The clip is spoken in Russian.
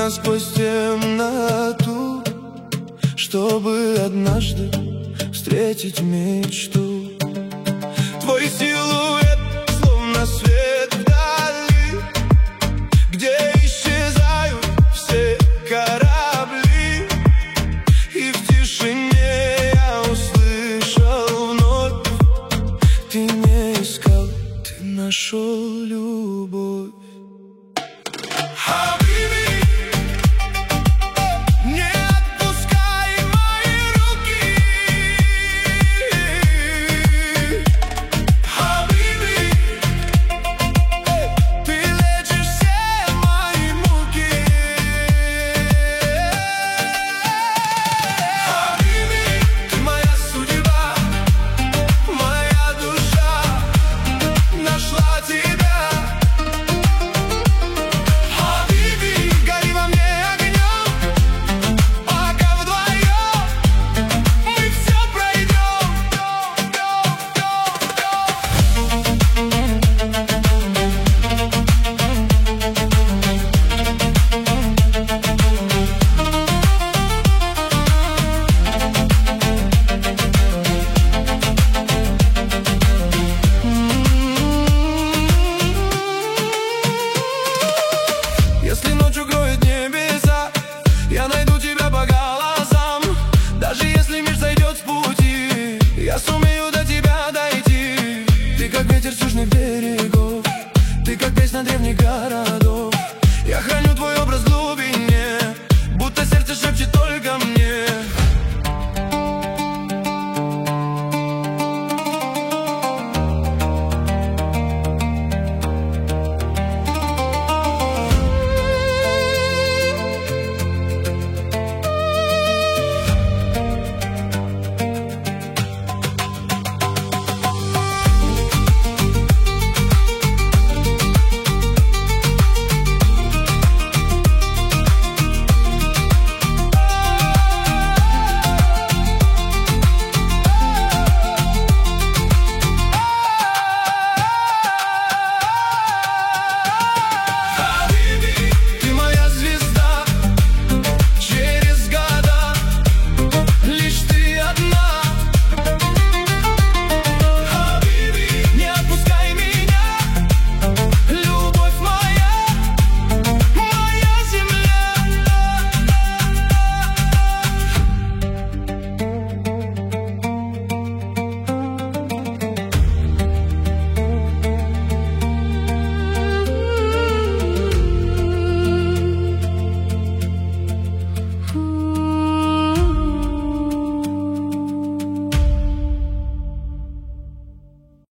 сквозь темноту, чтобы однажды встретить мечту. Твой силуэт, словно свет вдали, где исчезают все корабли. И в тишине я услышал вновь: ты не искал, ты нашел любовь. Если ночь укроет небеса, я найду тебя по глазам. Даже если мир сойдет с пути, я сумею до тебя дойти. Ты как ветер с южных берегов, ты как песня древних городов.